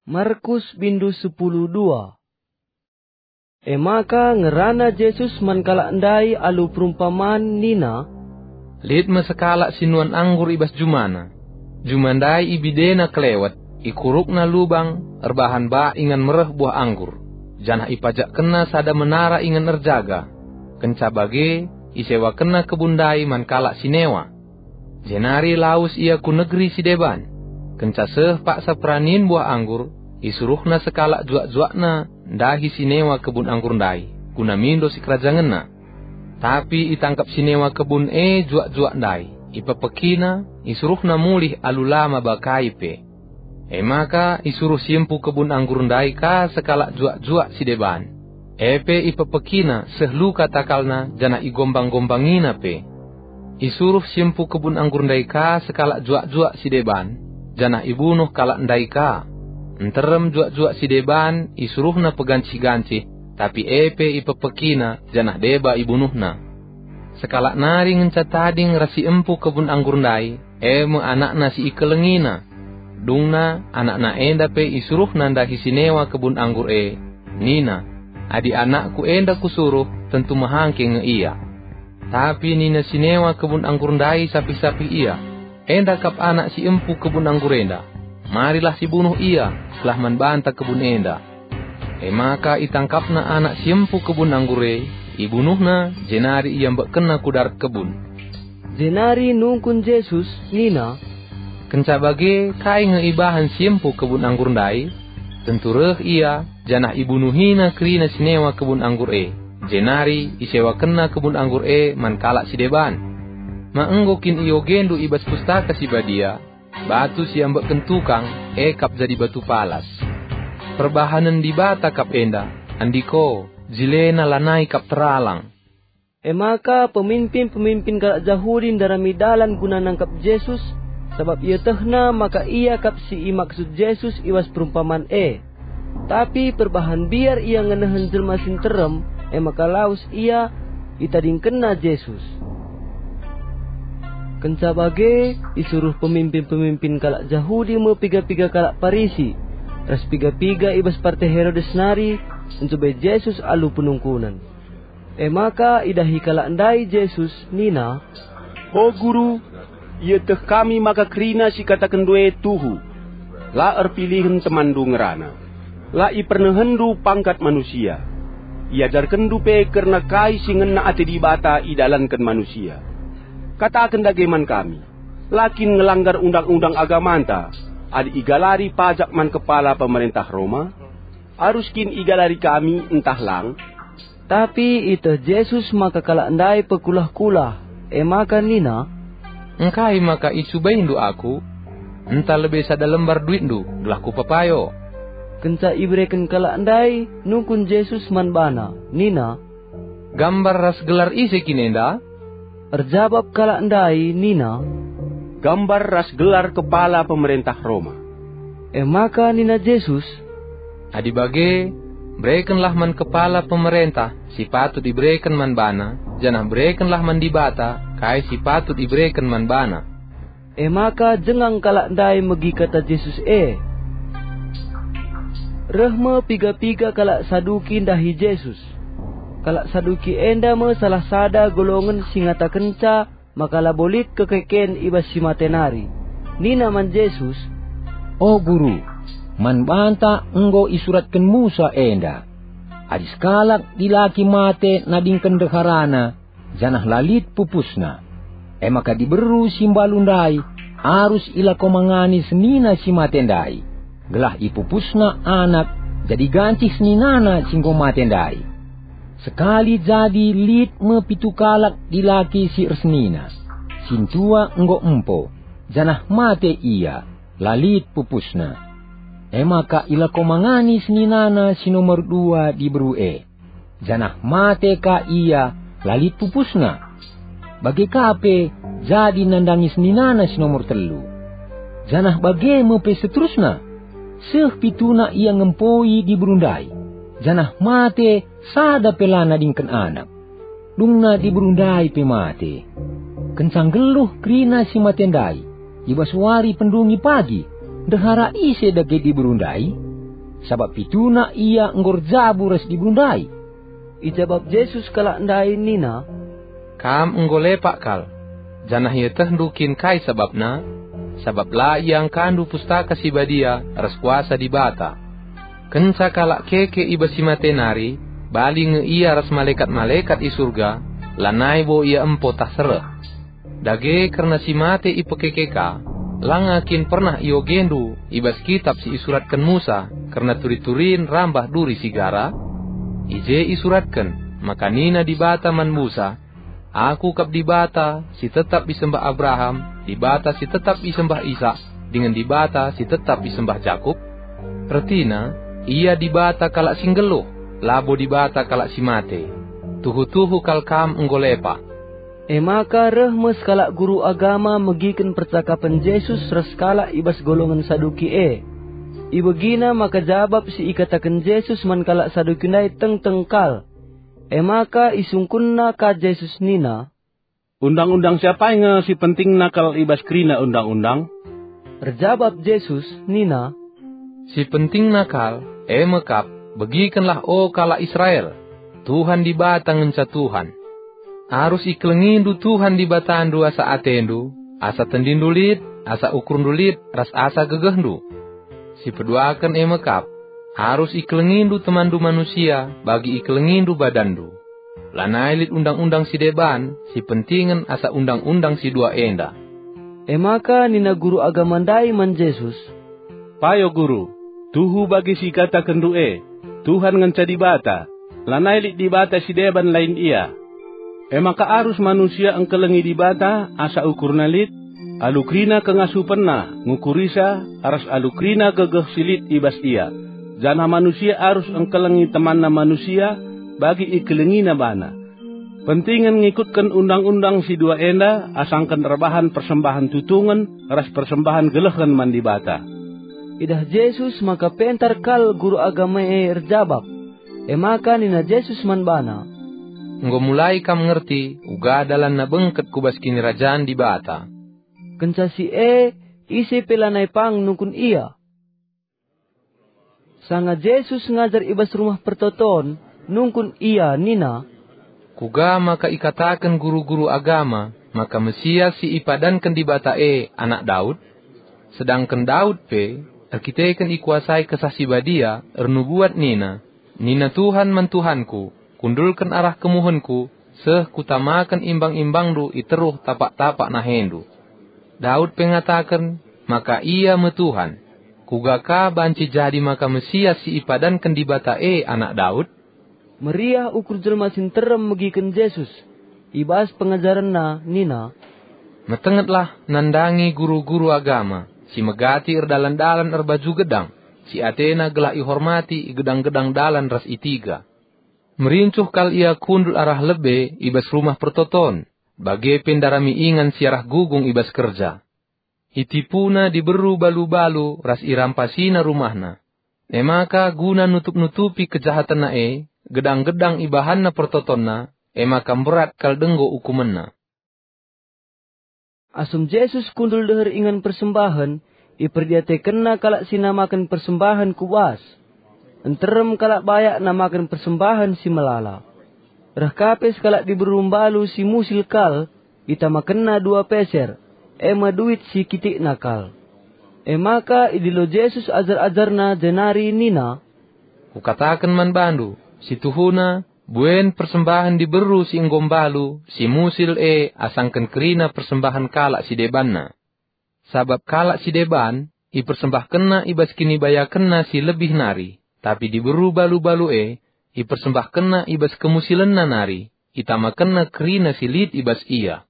Markus bindu 10:2. Maka ngerana Jesus mankala ndai alu perumpamaan nina, Lid masakalak sinuan anggur ibas jumana. Jumandai ibidena kelewat, ikurukna lubang, erbahan ba ingan mereh buah anggur. Janah ipajak kena sada menara ingan erjaga. Kenca bage, isewa kena kebundai mankalak sinewa. Jenari laus ia ku negeri sideban. Kenca seh paksa peranin buah anggur, isuruhna sekalak juak-juakna, dahi sinewa kebun anggur ndai, guna mindo si kerajangenna. Tapi itangkap sinewa kebun juak-juak ndai, ipepekina, isuruhna mulih alulama bakai pe. Maka isuruh siempu kebun anggur ndai ka sekalak juak-juak si deban. Epe ipepekina sehlu katakalna jana igombang-gombangina pe. Isuruh siempu kebun anggur ndai ka sekalak juak-juak si deban, jana ibunuh kalak ndai ka. Enterem juak-juak si deban isuruhna peganci-ganci, tapi epe ipepekina janah deba ibunuhna. Sekalak nari ngencatading rasi empu kebun anggur ndai, eme anakna si ikelengina. Dungna anakna enda pe isuruhna ndahi sinewa kebun anggur nina, adi anakku enda kusuruh tentu mahangke nge iya. Tapi nina sinewa kebun anggur ndai sapi-sapi iya, enda kap anak si empu kebun anggur enda. Marilah si bunuh ia, setelah membantah kebun enda. Maka itangkapna anak si empu kebun anggur ibunuhna, jenari ia mbak kena kudar kebun. Jenari nungkun Jesus nina, Kenca bage kai ngeibahan si empu kebun anggur ndai, tentu reh ia, janah ibunuhina kerina sinewa kebun anggur jenari isewa kena kebun anggur mankalak si deban. Maenggokin iyo gendu ibas pustaka si badia, batu si ambek kentukang, kap jadi batu palas. Perbahanan di bata kap enda, andiko, jilena lanai kap teralang. Maka pemimpin-pemimpin kalak Yahudi daramidalan guna nangkap Jesus, sebab ia tehna maka ia kap si maksud Jesus iwas perumpamaan Tapi perbahan biar ia ngenehen jelma sinterem, maka laus ia itading kena Jesus. Kenca bage isuruh pemimpin-pemimpin kalak Yahudi piga-piga kalak Parisi, ras piga-piga ibas partai Herodes nari mencoba Jesus alu penungkunan. Maka idahi kalak ndai Jesus nina, "O guru, ia teh kami maka kerina si katakan due tuhu, la erpilihan temandu ngerana, la ipernehendu pangkat manusia, iajarkan dupe karena kai si ngena ate di bata idalankan manusia. Katakan dageman kami, lakin ngelanggar undang-undang agamanta, adi igalari pajak man kepala pemerintah Roma, haruskin igalari kami entah lang." Tapi itu Jesus maka kalak ndai pekulah-kulah, maka nina, Engkai maka isubain du aku, entah lebih sada lembar duit du, gelah ku papayo. Kenca ibreken kalak ndai nungkun Jesus manbana, nina, Gambar ras gelar isi kinenda? Erjabab kalak ndai nina, Gambar ras gelar kepala pemerintah Roma. Maka nina Jesus, Adi bage, berekenlah man kepala pemerintah, si patut diberikan man bana, janah berekenlah man dibata, kai si patut diberikan man bana. Maka jengang kalak ndai megi kata Jesus Rehme piga-piga kalak Saduki ndahi Jesus. Kalak Saduki enda salah sada golongan singata kenca, maka labolit kekeken ibas si matenari. Nina man Jesus, "O guru, man banta enggo isuratkan Musa enda. Adis kalak dilaki mate nadingken deharana, janah lalit pupusna. Maka diberu simbalundai, arus ila komangani senina si matendai. Gelah ipupusna anak, jadi ganti seninana singgo matendai. Sekali jadi lit mepitu kalak dilaki si resnina. Sintua enggo empo, janah mate ia, lalit pupusna. Maka ila komangani seninana si nomor 2 diberu janah mate ka ia, lalit pupusna. Bagi kape jadi nandangi seninana si nomor 3. Janah bagi mepe seterusna. Seh pituna ia ngempoi diberundai. Janah mate sada pelana dingken anak. Dungna diberundai pe mate. Kencang geluh krina si matendai. Ibas wari pendungi pagi. Dehara ise dage diberundai. sabab pituna ia nggor jabu res dibundai. Ijabab Jesus kalak ndai nina, Kam enggolepak kal, janah ia tehdukin kai sababna, sabab la yang kandu pustaka si badia ras kuasa di bata. Kenca kalak keke iba si matenari, bali nge ia ras malaikat-malaikat i surga, lanai bo ia empo tah sereh. Dage karena si mate ipekekeka, langakin pernah iyo gendu ibas kitab si isuratkan Musa, karena turi-turin rambah duri sigara, ije isuratkan, maka nina di bata man Musa, aku kap di bata si tetap disembah Abraham, di bata si tetap disembah Ishak, dengan di bata si tetap disembah Yakub. Retina, ia di bata kalak singgeluh, labo di bata kalak si mate. Tuhu-tuhu kalkam enggolepa. Maka rehmes kalak guru agama megiken percakapan Jesus ras kalak ibas golongan Saduki Ibegina maka jawab si ikatakan Jesus man kalak Saduki nai teng-tengkal. Maka isungkunna ka Jesus nina, Undang-undang siapa yang si penting nakal ibas krina undang-undang? Terjawab Jesus nina, Si penting nakal, mekap, begikenlah kalak Israel, Tuhan di batang ngenca Tuhan. Harus iklengindu Tuhan di batandu asa atendu, asa tendindulit, asa ukurundulit, ras asa gegehndu. Si peduakan mekap, harus iklengindu temandu manusia, bagi iklengindu badandu. Lanailit undang-undang si deban, si pentingan asa undang-undang si dua enda. Maka nina guru agama ndai man Jesus, Payo guru, tuhu bagi si kata kendu Tuhan ngenca di bata, lanailit di bata si deban lain ia. Maka arus manusia engkelengi di bata, asa ukur nalit, alukrina kengasupenna, ngukurisa, aras alukrina gegeh silit ibas ia. Jana manusia arus engkelengi temanna manusia, bagi ikelengi na bana. Pentingan ngikutkan undang-undang si dua enda, asangkan rebahan persembahan tutungan, ras persembahan gelehan mandi bata. Idah Jesus maka pentar kal guru agama erjabab. Maka nina Jesus man bana, Nggo mulai kam ngerti, uga dalan na bengket kubas kini rajaan di bata. Kenca si isi pelanai pang nungkun ia. Sanga Jesus ngajar ibas rumah pertoton, nungkun ia nina, Kuga maka ikatakan guru-guru agama, maka Mesias si ipadankan di bata anak Daud. Sedangkan Daud erkitekan ikuasai kesasi badia, ernubuat nina Tuhan man Tuhanku, kundulkan arah kemuhenku, seh kutamakan imbang-imbangdu iteruh tapak-tapak nahendu. Daud pengatakan, maka ia metuhan. Kugaka banci jadi maka Mesias si ipadankan di bata anak Daud. Meriah ukur jelma sinterem megiken Jesus. Ibas pengajaran nina, Metengetlah nandangi guru-guru agama, si megati erdalan-dalan erbaju gedang, si Atena gelak ihormati gedang-gedang dalan ras itiga. Merincuh kal ia kundul arah lebe ibas rumah pertoton, bage pendarami ingan siarah gugung ibas kerja. Itipuna diberu balu-balu ras irampasina rumahna. Maka guna nutup-nutupi kejahatan gedang-gedang ibahanna pertotonna, maka berat kal denggo ukumenna. Asum Jesus kundul deher ingan persembahan, iperdiatekenna kalak sinamakan persembahan kuas. Enterem kalak bayak namakan persembahan si melala. Rahkapes kalak diberumbalu si musil kal, itamakenna 2 peser, duit si kitik nakal. Maka idilo Jesus ajar-ajarna denari nina, Kukatakan man bandu, si tuhuna, buen persembahan diberu si enggombalu, si musil asangken kerina persembahan kalak si debanna. Sabab kalak si deban, ipersembahkenna ibas kini bayakenna si lebih nari, tapi diberu balu-balu ipersembahkenna ibas kemusilenna nari, itamakenna kerina si lid ibas ia.